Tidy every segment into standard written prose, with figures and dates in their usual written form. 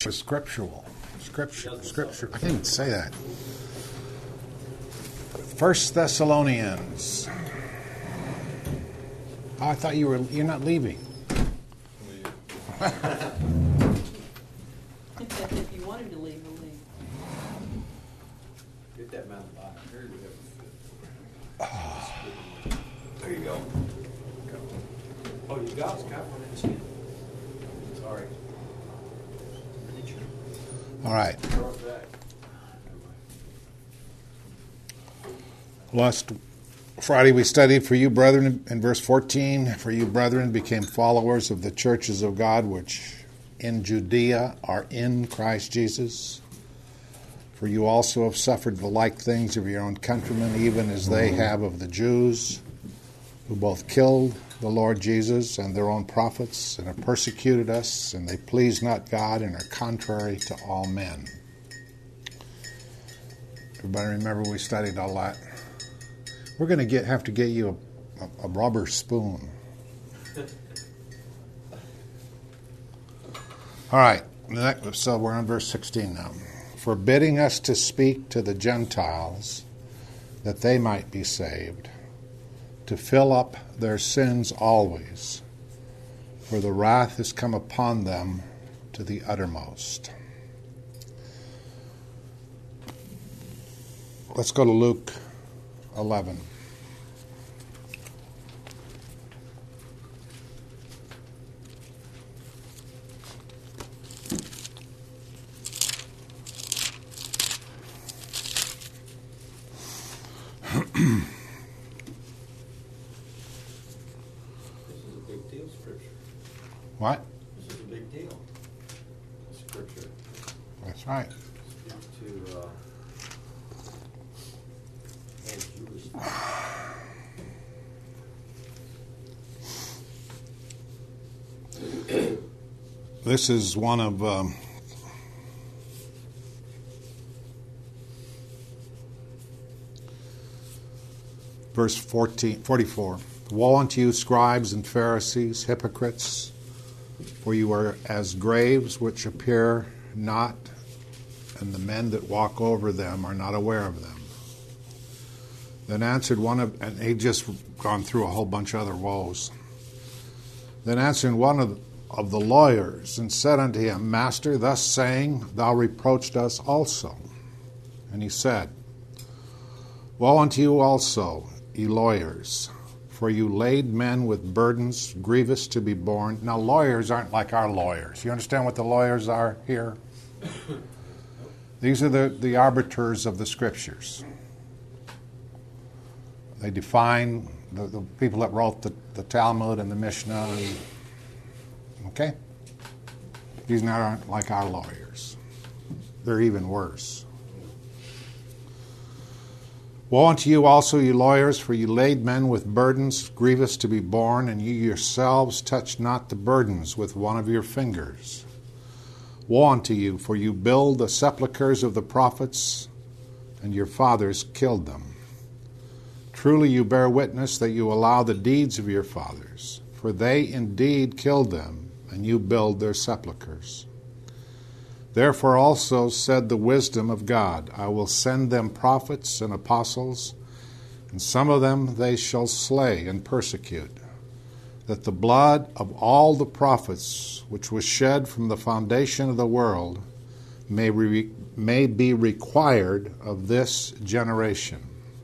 Scripture. I can't even say that. 1 Thessalonians. Oh, I thought you're not leaving. If you wanted to leave, we'll leave. Get that mountain bike. There you go. Oh, you got one in his hand. Sorry. All right. Last Friday we studied, for you brethren, in verse 14, for you brethren became followers of the churches of God which in Judea are in Christ Jesus. For you also have suffered the like things of your own countrymen, even as they have of the Jews, who both killed the Lord Jesus and their own prophets, and have persecuted us, and they please not God, and are contrary to all men. Everybody remember we studied all that? We're going to have to get you a rubber spoon. All right, so we're on verse 16 now. Forbidding us to speak to the Gentiles, that they might be saved, to fill up their sins always, for the wrath is come upon them to the uttermost. Let's go to Luke 11. What? This is a big deal. Scripture. That's right. Speaks to Jewish. This is one of verse 44. Woe unto you, scribes and Pharisees, hypocrites! For you are as graves which appear not, and the men that walk over them are not aware of them. Then answered and he'd just gone through a whole bunch of other woes. Then answered one of the lawyers, and said unto him, Master, thus saying, thou reproached us also. And he said, Woe unto you also, ye lawyers! For you laid men with burdens grievous to be borne. Now, lawyers aren't like our lawyers. You understand what the lawyers are here? These are the arbiters of the Scriptures. They define the people that wrote the Talmud and the Mishnah. Okay? These aren't like our lawyers. They're even worse. Woe unto you also, ye lawyers, for you laid men with burdens grievous to be borne, and you yourselves touched not the burdens with one of your fingers. Woe unto you, for you build the sepulchres of the prophets, and your fathers killed them. Truly you bear witness that you allow the deeds of your fathers, for they indeed killed them, and you build their sepulchres. Therefore also said the wisdom of God, I will send them prophets and apostles, and some of them they shall slay and persecute, that the blood of all the prophets which was shed from the foundation of the world may be required of this generation.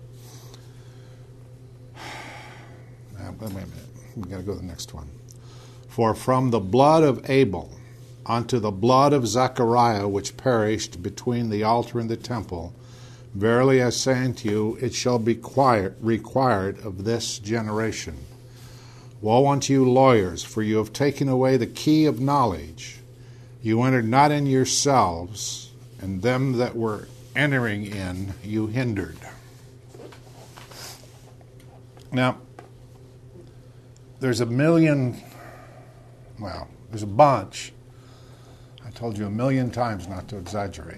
Wait a minute. We've got to go to the next one. For from the blood of Abel unto the blood of Zechariah, which perished between the altar and the temple, verily I say unto you, it shall be required of this generation. Woe unto you, lawyers, for you have taken away the key of knowledge. You entered not in yourselves, and them that were entering in you hindered. Now, there's a bunch. I told you 1,000,000 times not to exaggerate.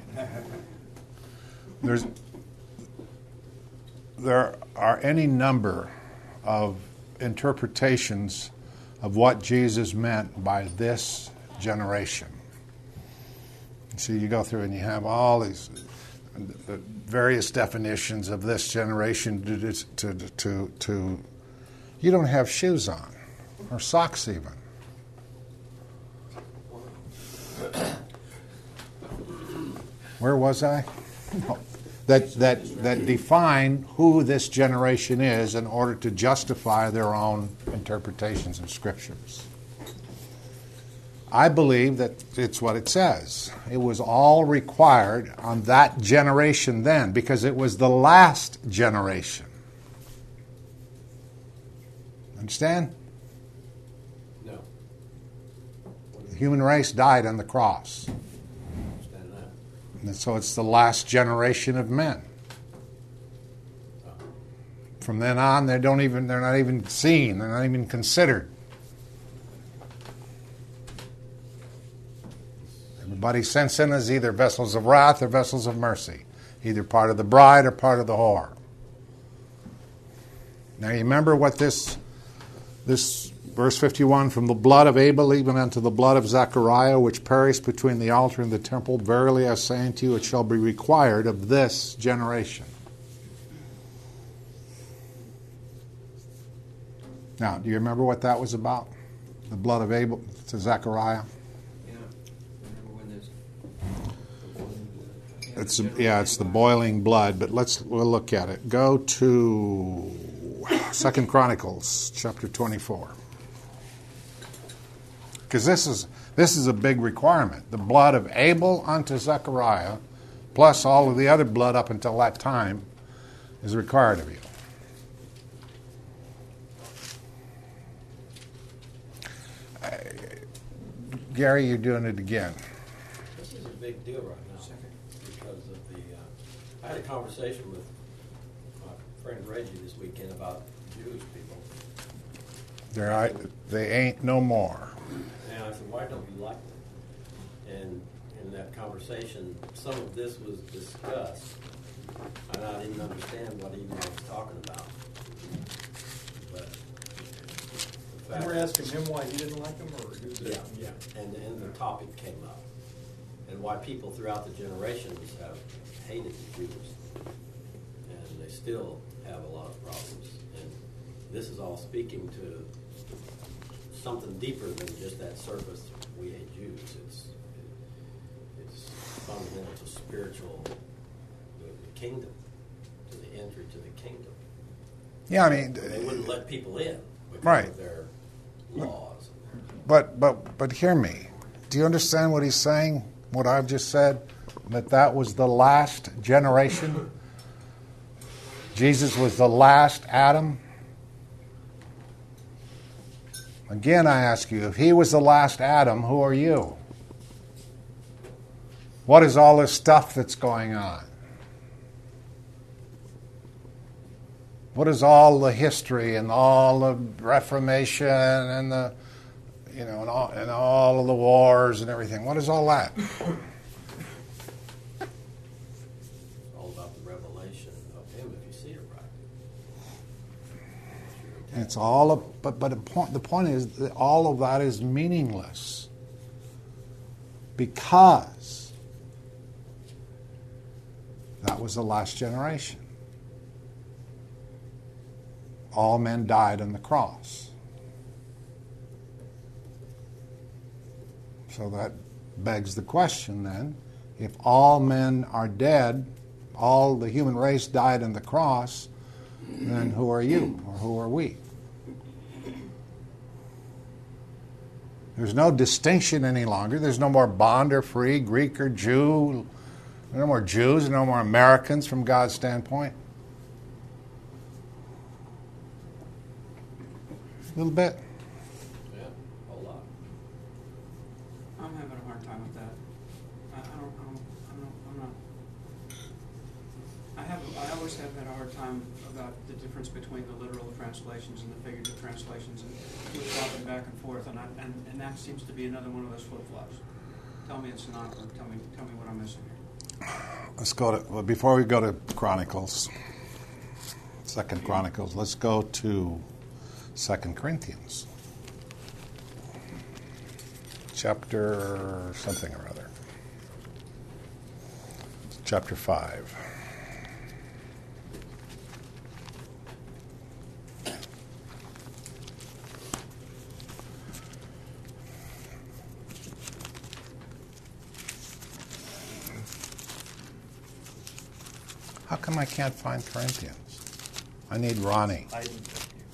There are any number of interpretations of what Jesus meant by this generation. So you go through and you have all these various definitions of this generation to you don't have shoes on or socks even. Where was I? That define who this generation is in order to justify their own interpretations of scriptures. I believe that it's what it says. It was all required on that generation then because it was the last generation. Understand? No. The human race died on the cross. Understand that. And so it's the last generation of men. From then on, they're not even seen. They're not even considered. Everybody sent in as either vessels of wrath or vessels of mercy, either part of the bride or part of the whore. Now you remember what this verse 51, from the blood of Abel even unto the blood of Zechariah, which perished between the altar and the temple, verily I say unto you, it shall be required of this generation. Now, do you remember what that was about? The blood of Abel to Zechariah? It's the boiling blood, but we'll look at it. Go to 2 Chronicles chapter 24. Because this is a big requirement. The blood of Abel unto Zechariah, plus all of the other blood up until that time, is required of you. Gary, you're doing it again. This is a big deal right now because of I had a conversation with my friend Reggie this weekend about Jewish people. They ain't no more. And I said, why don't you like them? And in that conversation, some of this was discussed, and I didn't understand what he was talking about. But the fact, You were asking him why he didn't like them, or who did? yeah, and the topic came up, and why people throughout the generations have hated the Jews, and they still have a lot of problems. And this is all speaking to something deeper than just that surface. We hate Jews. It's fundamental to spiritual, the kingdom, to the entry to the kingdom. Yeah, I mean, They wouldn't let people in because right. of their laws. But hear me. Do you understand what he's saying? What I've just said? That was the last generation. Jesus was the last Adam. Again, I ask you, if he was the last Adam, who are you? What is all this stuff that's going on? What is all the history and all the Reformation and the, and all of the wars and everything? What is all that? All about the revelation of him, if you see it right. It's all, but the point is that all of that is meaningless because that was the last generation. All men died on the cross. So that begs the question then, if all men are dead, all the human race died on the cross, then who are you or who are we? There's no distinction any longer. There's no more bond or free, Greek or Jew. There are no more Jews, no more Americans from God's standpoint. A little bit. Yeah, a whole lot. I'm having a hard time with that. I always have had a hard time about the difference between the literal translations and the figurative translations, and flip-flopping back and forth, and that seems to be another one of those flip-flops. Tell me it's not, or tell me what I'm missing here. Let's go to, before we go to Chronicles, 2 Chronicles, let's go to 2 Corinthians. Chapter something or other. chapter 5. How come I can't find Corinthians? I need Ronnie. I didn't think you.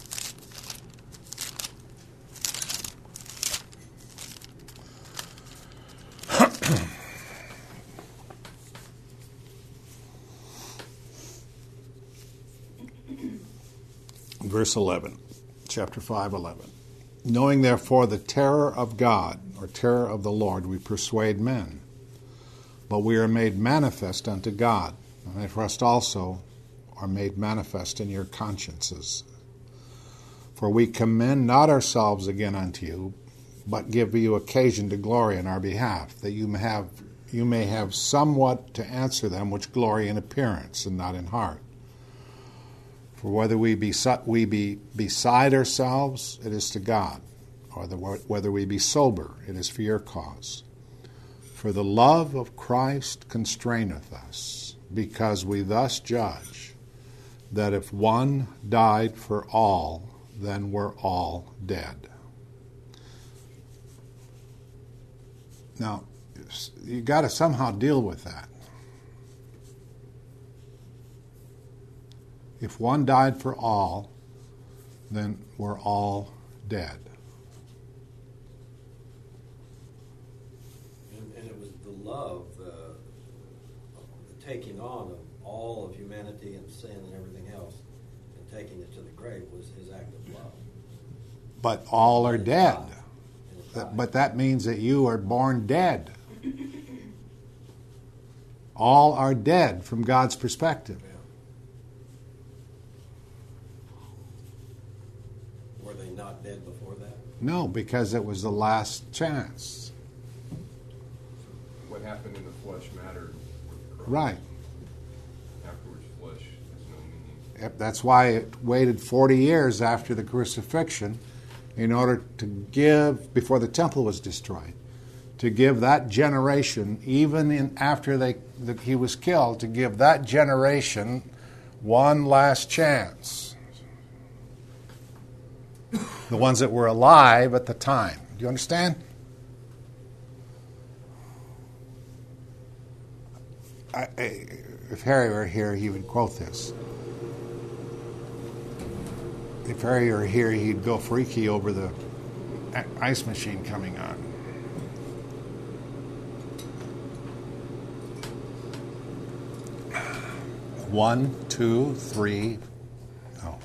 Verse 11, chapter 5:11. Knowing therefore the terror of God, or terror of the Lord, we persuade men. But we are made manifest unto God, and I trust also are made manifest in your consciences. For we commend not ourselves again unto you, but give you occasion to glory in our behalf, that you may have somewhat to answer them which glory in appearance and not in heart. For whether we be beside ourselves, it is to God, or whether we be sober, it is for your cause. For the love of Christ constraineth us, because we thus judge, that if one died for all, then we're all dead. Now, you got to somehow deal with that. If one died for all, then we're all dead. And it was the love, the taking on of all of humanity and sin and everything else, and taking it to the grave was his act of love. But all are And it dead. died. And it died. But that means that you are born dead. All are dead from God's perspective. Yeah. Were they not dead before that? No, because it was the last chance. What happened in the flesh mattered with the cross. Right. Afterwards, flesh has no meaning. Yep, that's why it waited 40 years after the crucifixion in order to give, before the temple was destroyed, to give that generation, even after he was killed, to give that generation one last chance. The ones that were alive at the time. Do you understand? If Harry were here, he would quote this. If Harry were here, he'd go freaky over the ice machine coming on. One, two, three. Oh.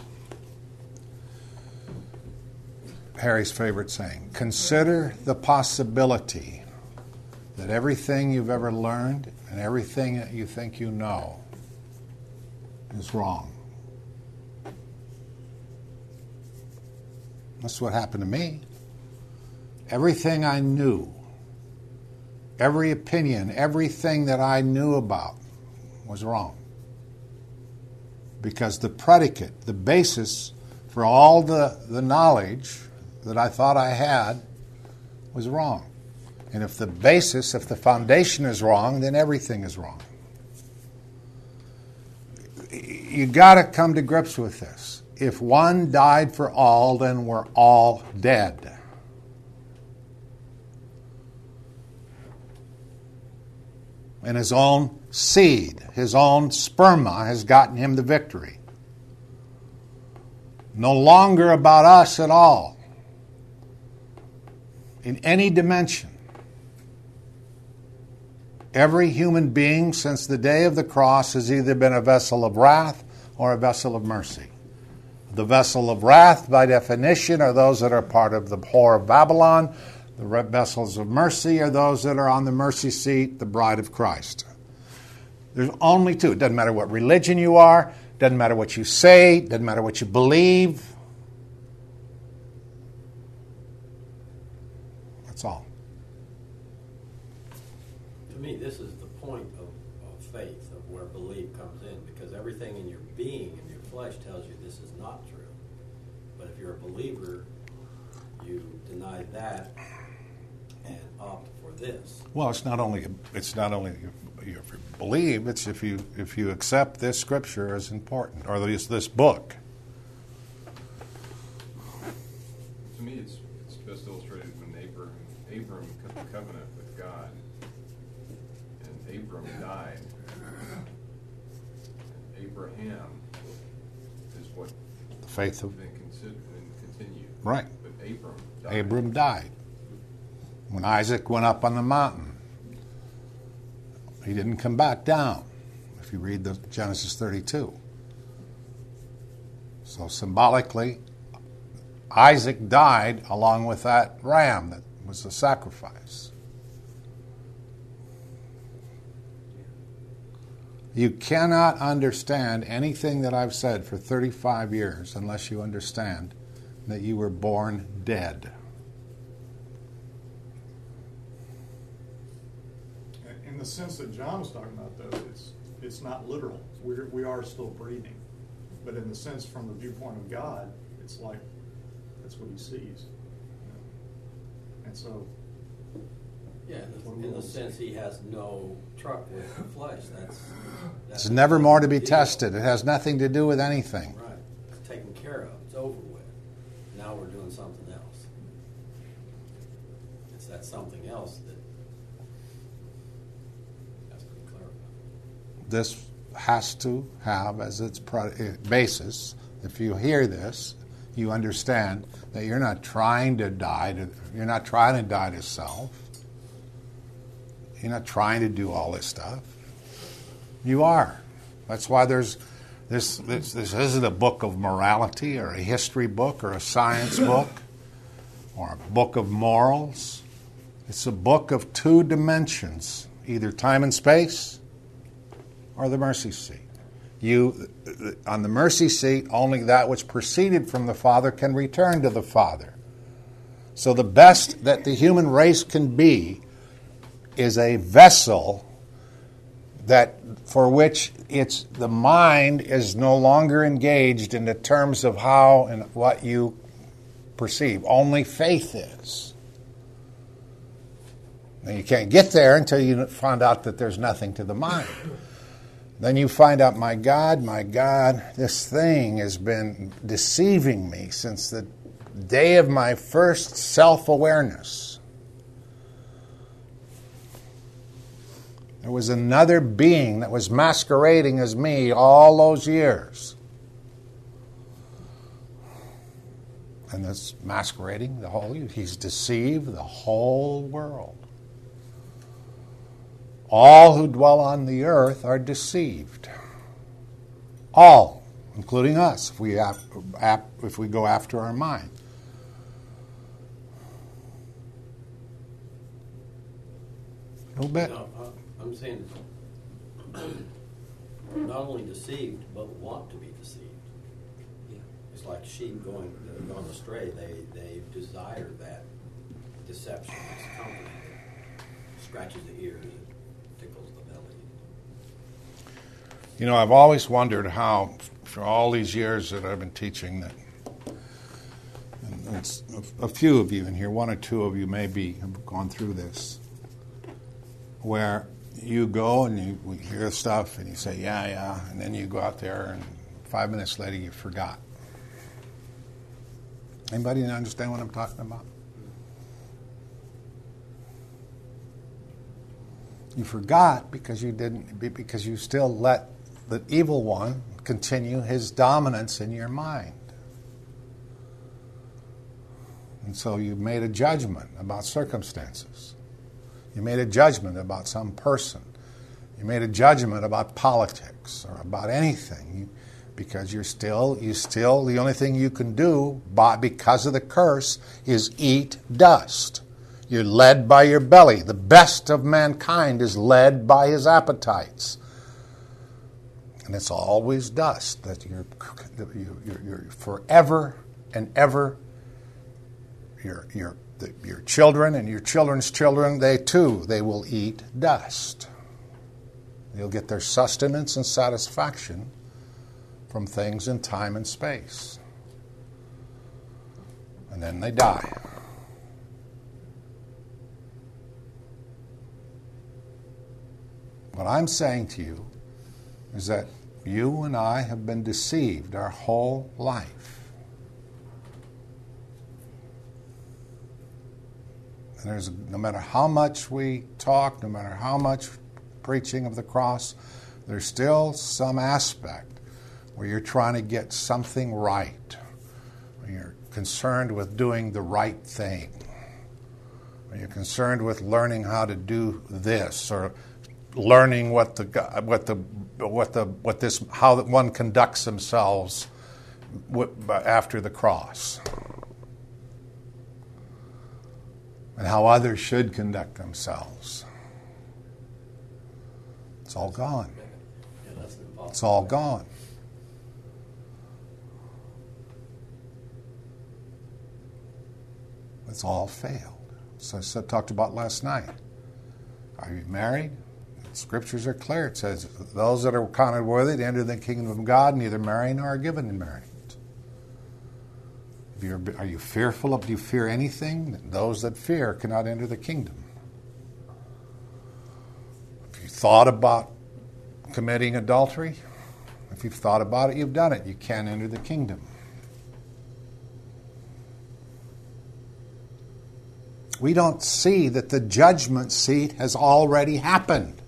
Harry's favorite saying. Consider the possibility that everything you've ever learned and everything that you think you know is wrong. That's what happened to me. Everything I knew, every opinion, everything that I knew about was wrong. Because the predicate, the basis for all the knowledge that I thought I had was wrong. And if the basis, if the foundation is wrong, then everything is wrong. You got to come to grips with this. If one died for all, then we're all dead. And his own seed, his own sperma has gotten him the victory. No longer about us at all. In any dimension. Every human being since the day of the cross has either been a vessel of wrath or a vessel of mercy. The vessel of wrath, by definition, are those that are part of the whore of Babylon. The vessels of mercy are those that are on the mercy seat, the bride of Christ. There's only two. It doesn't matter what religion you are. It doesn't matter what you say. It doesn't matter what you believe. That's all. To me, this is the point of faith, of where belief comes in, because everything in your being, in your flesh, tells you this is not true. But if you're a believer, you deny that and opt for this. Well, it's not only your believe. It's if you accept this scripture as important, or this book. To me, it's best illustrated when Abram cut the covenant with God, and Abram died. And Abraham is what The faith of then continued. right. But Abram died. Abram died. When Isaac went up on the mountain, he didn't come back down, if you read the Genesis 32. So symbolically, Isaac died along with that ram that was the sacrifice. You cannot understand anything that I've said for 35 years unless you understand that you were born dead. In the sense that John was talking about, though, it's not literal. We are still breathing. But in the sense from the viewpoint of God, it's like that's what he sees. And so... Yeah, in the sense he has no truck with the flesh. That's It's never more to be deal. tested. It has nothing to do with anything. Right. It's taken care of. It's over with. Now we're doing something else. It's that something else that has to be clarified. This has to have as its basis, if you hear this, you understand that you're not trying to die to self. You're not trying to do all this stuff. You are. That's why there's this isn't a book of morality or a history book or a science book or a book of morals. It's a book of two dimensions, either time and space or the mercy seat. On the mercy seat, only that which proceeded from the Father can return to the Father. So the best that the human race can be is a vessel for which the mind is no longer engaged in the terms of how and what you perceive. Only faith is. Now you can't get there until you find out that there's nothing to the mind. Then you find out, my God, this thing has been deceiving me since the day of my first self-awareness. There was another being that was masquerading as me all those years. And that's masquerading he's deceived the whole world. All who dwell on the earth are deceived. All, including us, if we go after our mind. A little bit. No, I'm saying not only deceived, but want to be deceived. It's like sheep going astray. They desire that deception, this company that scratches the ears and tickles the belly. You know, I've always wondered how, for all these years that I've been teaching, that and it's a few of you in here, one or two of you maybe have gone through this, where you go and you hear stuff and you say, yeah, and then you go out there and 5 minutes later you forgot. Anybody understand what I'm talking about? You forgot because you still let the evil one continue his dominance in your mind. And so you made a judgment about circumstances. You made a judgment about some person. You made a judgment about politics or about anything. Because you still, the only thing you can do because of the curse is eat dust. You're led by your belly. The best of mankind is led by his appetites. And it's always dust that you're forever and ever, your children and your children's children, they will eat dust. They'll get their sustenance and satisfaction from things in time and space. And then they die. What I'm saying to you is that you and I have been deceived our whole life. And no matter how much we talk, no matter how much preaching of the cross, there's still some aspect where you're trying to get something right, where you're concerned with doing the right thing, where you're concerned with learning how to do this, or learning how one conducts themselves after the cross, and how others should conduct themselves. It's all gone. Yeah, that's impossible. It's all gone. It's all failed. So I talked about last night. Are you married? Scriptures are clear. It says, those that are counted worthy to enter the kingdom of God neither marry nor are given in marriage. Are you fearful of? Do you fear anything? Those that fear cannot enter the kingdom. If you thought about committing adultery, if you've thought about it, you've done it. You can't enter the kingdom. We don't see that the judgment seat has already happened.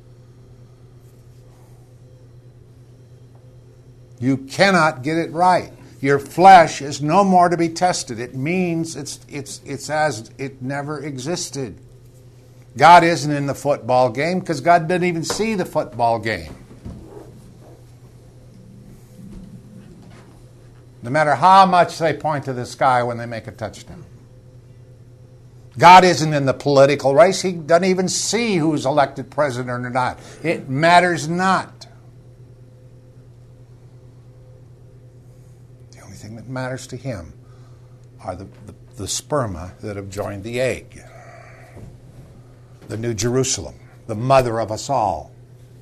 You cannot get it right. Your flesh is no more to be tested. It means it's as it never existed. God isn't in the football game because God didn't even see the football game. No matter how much they point to the sky when they make a touchdown. God isn't in the political race. He doesn't even see who's elected president or not. It matters not. The thing that matters to him are the sperma that have joined the egg. The New Jerusalem, the mother of us all.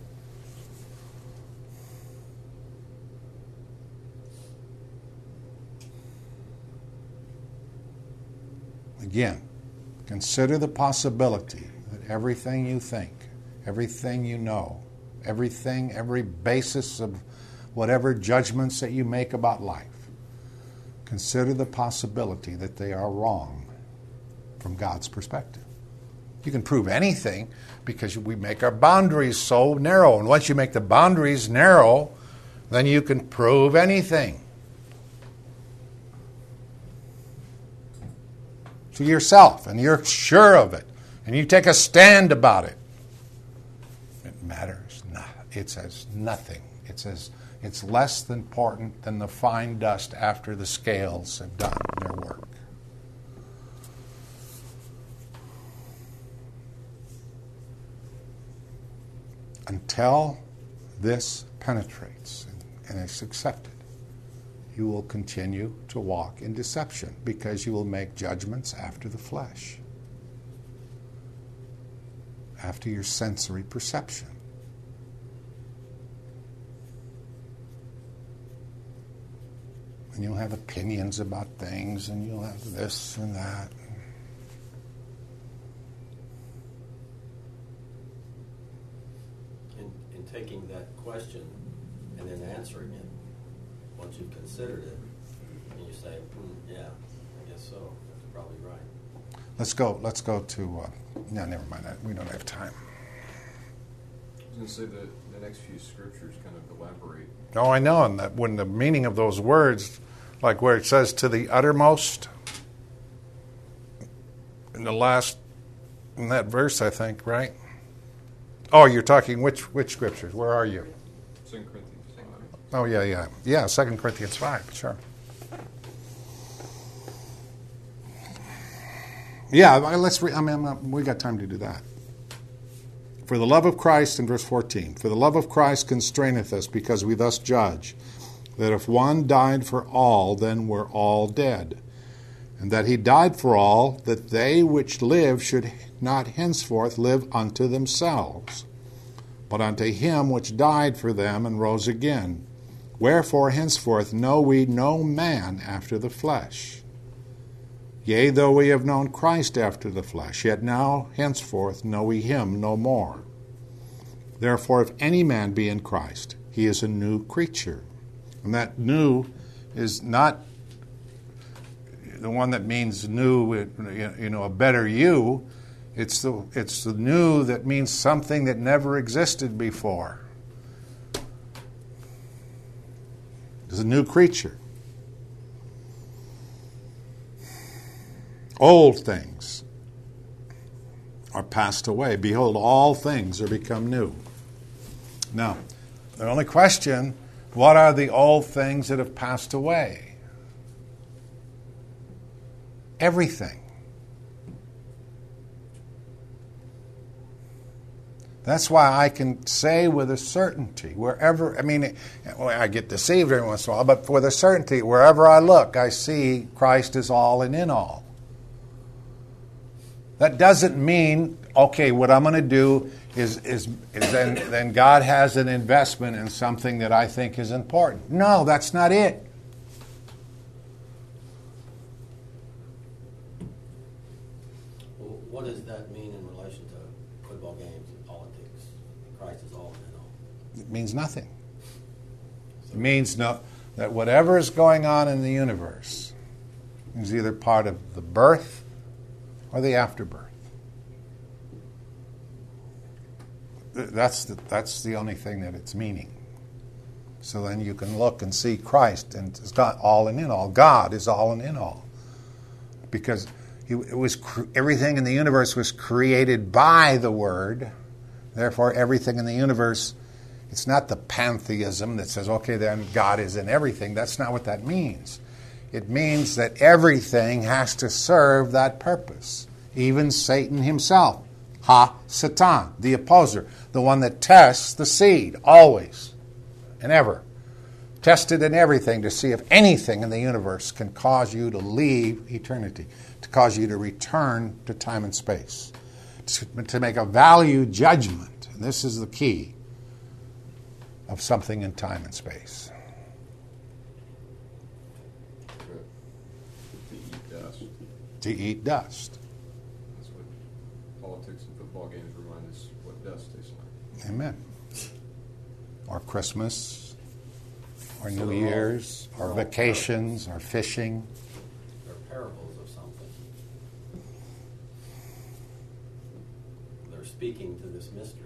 Again, consider the possibility that everything you think, everything you know, every basis of whatever judgments that you make about life, consider the possibility that they are wrong from God's perspective. You can prove anything because we make our boundaries so narrow. And once you make the boundaries narrow, then you can prove anything to yourself. And you're sure of it. And you take a stand about it. It matters not. It says nothing. It says it's less than important than the fine dust after the scales have done their work. Until this penetrates and is accepted, you will continue to walk in deception because you will make judgments after the flesh, after your sensory perception. And you'll have opinions about things, and you'll have this and that. In taking that question and then answering it, once you've considered it, and you say, yeah, I guess so. That's probably right. Let's go to, never mind that. We don't have time. I was going to say that the next few scriptures kind of elaborate. Oh, I know. And that when the meaning of those words, like where it says to the uttermost, in that verse, I think, right? Oh, you're talking which scriptures? Where are you? 2 Corinthians 5. Oh, yeah. Yeah, 2 Corinthians 5, sure. Yeah, let's read. We got time to do that. For the love of Christ, in verse 14, for the love of Christ constraineth us, because we thus judge, that if one died for all, then we're all dead. And that he died for all, that they which live should not henceforth live unto themselves, but unto him which died for them and rose again. Wherefore henceforth know we no man after the flesh. Yea, though we have known Christ after the flesh, yet now henceforth know we him no more. Therefore, if any man be in Christ, he is a new creature. And that new is not the one that means new, a better you. It's the new that means something that never existed before. It's a new creature. Old things are passed away. Behold, all things are become new. Now, the only question, what are the old things that have passed away? Everything. That's why I can say with a certainty, I get deceived every once in a while, but with a certainty, wherever I look, I see Christ is all and in all. That doesn't mean, okay, what I'm going to do is then God has an investment in something that I think is important. No, that's not it. Well, what does that mean in relation to football games and politics? Christ is all in all. It means nothing. It means that whatever is going on in the universe is either part of the birth or the afterbirth. That's the only thing that it's meaning. So then you can look and see Christ, and it's not all and in all. God is all and in all, because everything in the universe was created by the Word. Therefore, everything in the universe, it's not the pantheism that says, okay, then God is in everything. That's not what that means. It means that everything has to serve that purpose. Even Satan himself. Ha-Satan, the opposer, the one that tests the seed, always and ever. Tested in everything to see if anything in the universe can cause you to leave eternity, to cause you to return to time and space, to make a value judgment. And this is the key of something in time and space. To eat dust. To eat dust. That's what politics and football games remind us what dust tastes like. Amen. Or Christmas, or So New Year's, or vacations, or fishing. They're parables of something. They're speaking to this mystery.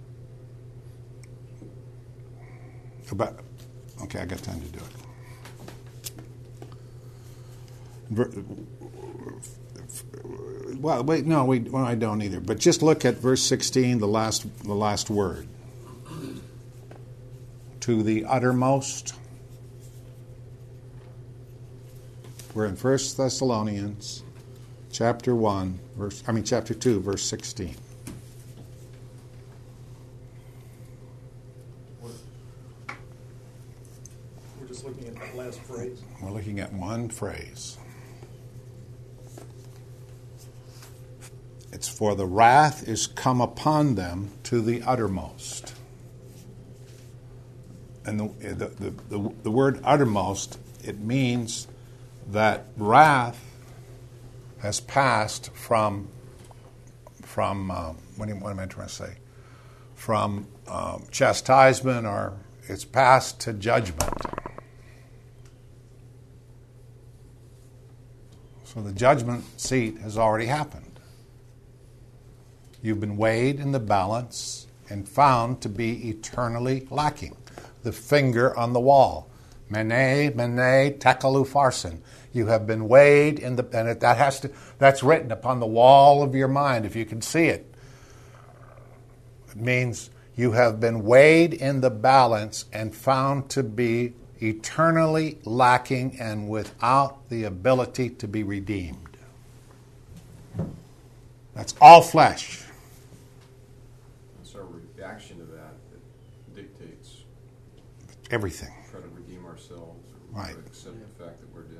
Okay, I got time to do it. Well, wait, no, I don't either. But just look at verse 16, the last word. To the uttermost. We're in 1 Thessalonians, chapter 2, verse 16. We're just looking at that last phrase. We're looking at one phrase. It's for the wrath is come upon them to the uttermost. And the word uttermost, it means that wrath has passed from what am I trying to say? From chastisement, or it's passed to judgment. So the judgment seat has already happened. You've been weighed in the balance and found to be eternally lacking. The finger on the wall. Mene, mene, tekel upharsin. You have been weighed in that's written upon the wall of your mind, if you can see it. It means you have been weighed in the balance and found to be eternally lacking and without the ability to be redeemed. That's all flesh. It's our reaction to that dictates Everything. try to redeem ourselves, or Right. try to accept the fact that we're dead.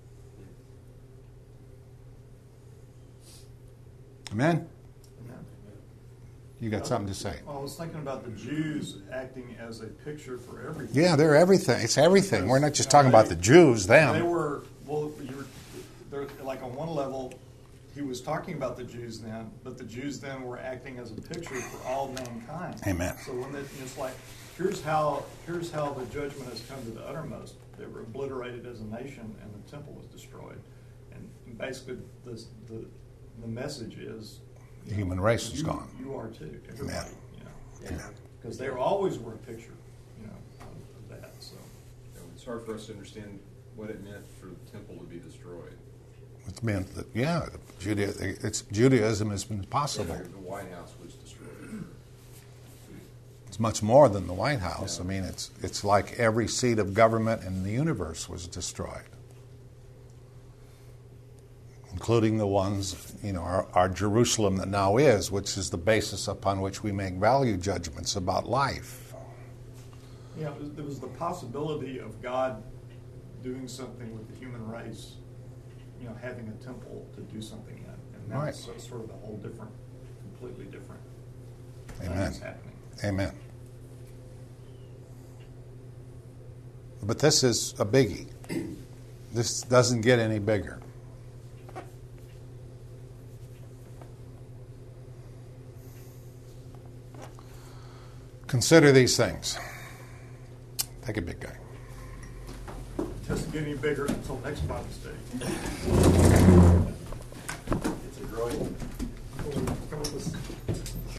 Amen? You got something to say? Well, I was thinking about the Jews acting as a picture for everything. Yeah, they're everything. It's everything. We're not just Because, talking about the Jews, They them. were, they're like on one level, he was talking about the Jews then, but the Jews then were acting as a picture for all mankind. Amen. So when it's like, here's how the judgment has come to the uttermost. They were obliterated as a nation, and the temple was destroyed. And basically, the message is, The human race is gone. You are too. Everybody. Amen. Amen. Because they always were a picture, of that. So It's hard for us to understand what it meant for the temple to be destroyed. It meant that, Judaism has been possible. The White House was destroyed. It's much more than the White House. I mean, it's like every seat of government in the universe was destroyed, including the ones, our Jerusalem that now is, which is the basis upon which we make value judgments about life. yeah, there was the possibility of God doing something with the human race, having a temple to do something in, and Right. that's sort of a whole different, completely different thing Amen. that's happening. Amen. But this is a biggie. This doesn't get any bigger. Consider these things. Take a big guy. Doesn't get any bigger until next Bible study. It's a growing. Come with us.